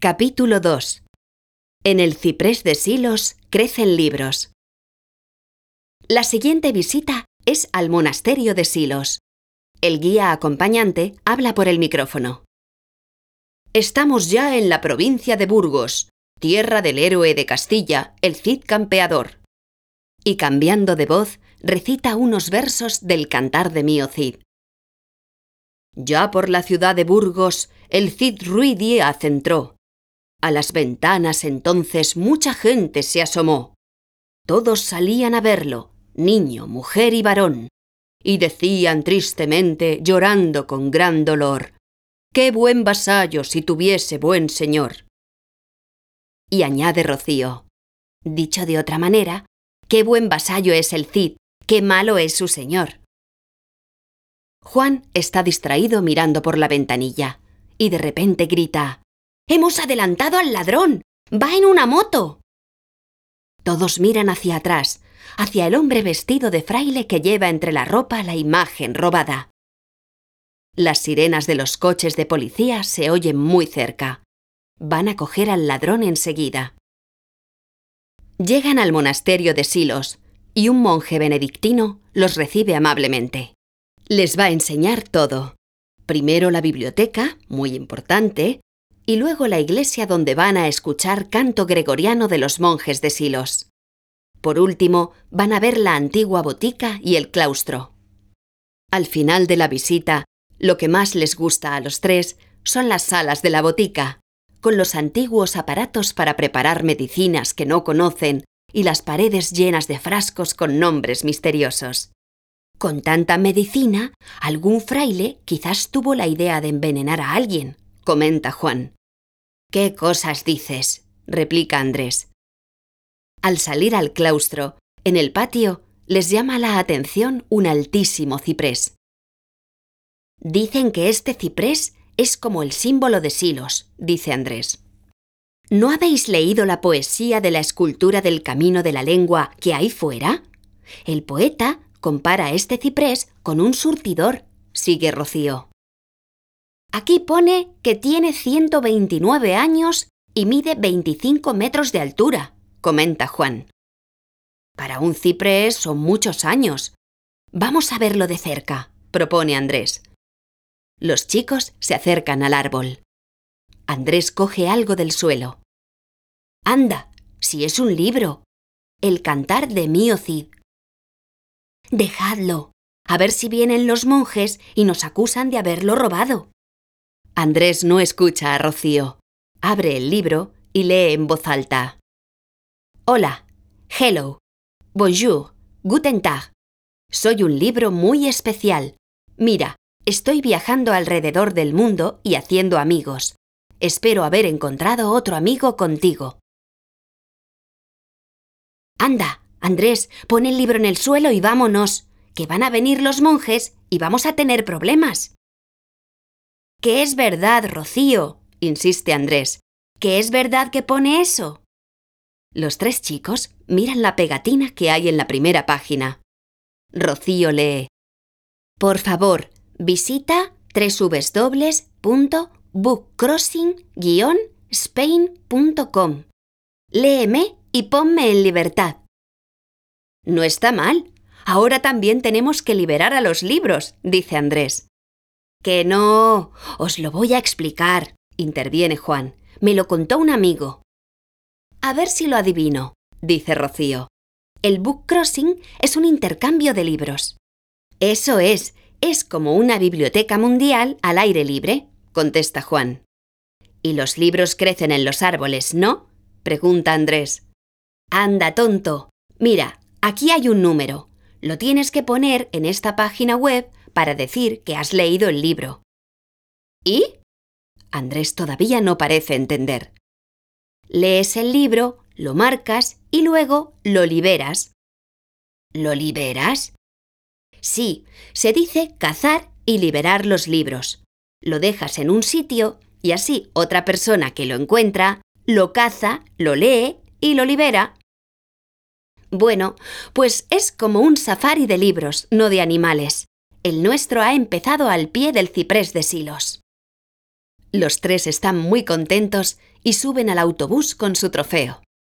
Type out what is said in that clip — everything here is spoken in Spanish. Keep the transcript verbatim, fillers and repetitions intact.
Capítulo dos. En el ciprés de Silos crecen libros. La siguiente visita es al monasterio de Silos. El guía acompañante habla por el micrófono. Estamos ya en la provincia de Burgos, tierra del héroe de Castilla, el Cid Campeador. Y cambiando de voz, recita unos versos del Cantar de Mío Cid. Ya por la ciudad de Burgos, el Cid Ruy Díaz entró. A las ventanas entonces mucha gente se asomó. Todos salían a verlo, niño, mujer y varón, y decían tristemente, llorando con gran dolor, «¡Qué buen vasallo si tuviese buen señor!» Y añade Rocío, dicho de otra manera, «¡Qué buen vasallo es el Cid! ¡Qué malo es su señor!» Juan está distraído mirando por la ventanilla, y de repente grita, «¡Hemos adelantado al ladrón! ¡Va en una moto!» Todos miran hacia atrás, hacia el hombre vestido de fraile que lleva entre la ropa la imagen robada. Las sirenas de los coches de policía se oyen muy cerca. Van a coger al ladrón enseguida. Llegan al monasterio de Silos, y un monje benedictino los recibe amablemente. Les va a enseñar todo. Primero la biblioteca, muy importante, y luego la iglesia donde van a escuchar canto gregoriano de los monjes de Silos. Por último, van a ver la antigua botica y el claustro. Al final de la visita, lo que más les gusta a los tres son las salas de la botica, con los antiguos aparatos para preparar medicinas que no conocen y las paredes llenas de frascos con nombres misteriosos. Con tanta medicina, algún fraile quizás tuvo la idea de envenenar a alguien, comenta Juan. «¿Qué cosas dices?», replica Andrés. Al salir al claustro, en el patio, les llama la atención un altísimo ciprés. «Dicen que este ciprés es como el símbolo de Silos», dice Andrés. «¿No habéis leído la poesía de la escultura del camino de la lengua que hay fuera? El poeta compara este ciprés con un surtidor», sigue Rocío. «Aquí pone que tiene ciento veintinueve años y mide veinticinco metros de altura», comenta Juan. «Para un ciprés son muchos años. Vamos a verlo de cerca», propone Andrés. Los chicos se acercan al árbol. Andrés coge algo del suelo. «Anda, si es un libro. El Cantar de Mío Cid». «Dejadlo, a ver si vienen los monjes y nos acusan de haberlo robado». Andrés no escucha a Rocío. Abre el libro y lee en voz alta. «Hola, hello, bonjour, guten Tag. Soy un libro muy especial. Mira, estoy viajando alrededor del mundo y haciendo amigos. Espero haber encontrado otro amigo contigo». «Anda, Andrés, pon el libro en el suelo y vámonos, que van a venir los monjes y vamos a tener problemas». «Que es verdad, Rocío», insiste Andrés, «que es verdad que pone eso». Los tres chicos miran la pegatina que hay en la primera página. Rocío lee: «Por favor, visita doble u doble u doble u punto bookcrossing guion spain punto com. Léeme y ponme en libertad». «No está mal. Ahora también tenemos que liberar a los libros», dice Andrés. «Que no. Os lo voy a explicar», interviene Juan. «Me lo contó un amigo». «A ver si lo adivino», dice Rocío. «El bookcrossing es un intercambio de libros». «Eso es. Es como una biblioteca mundial al aire libre», contesta Juan. «Y los libros crecen en los árboles, ¿no?», pregunta Andrés. «Anda, tonto. Mira, aquí hay un número. Lo tienes que poner en esta página web para decir que has leído el libro». «¿Y?», Andrés todavía no parece entender. «Lees el libro, lo marcas y luego lo liberas». «¿Lo liberas?». «Sí, se dice cazar y liberar los libros. Lo dejas en un sitio y así otra persona que lo encuentra, lo caza, lo lee y lo libera». «Bueno, pues es como un safari de libros, no de animales. El nuestro ha empezado al pie del ciprés de Silos». Los tres están muy contentos y suben al autobús con su trofeo.